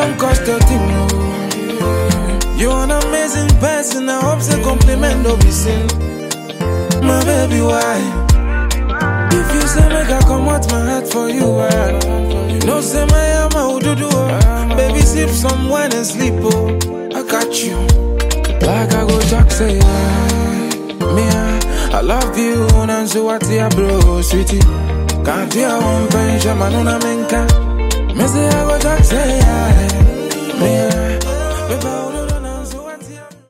don't cost a thing, oh. You're an amazing person, I hope the compliment don't be seen. My baby, why? If you say make I come out my heart for you, you know say my ama would do. Baby, sip some wine and sleep, oh. I got you. Like I go talk say, me, I love you, and so what ya bro, sweetie. Can't you one pension, man, on a menka. Me say I go talk say, me,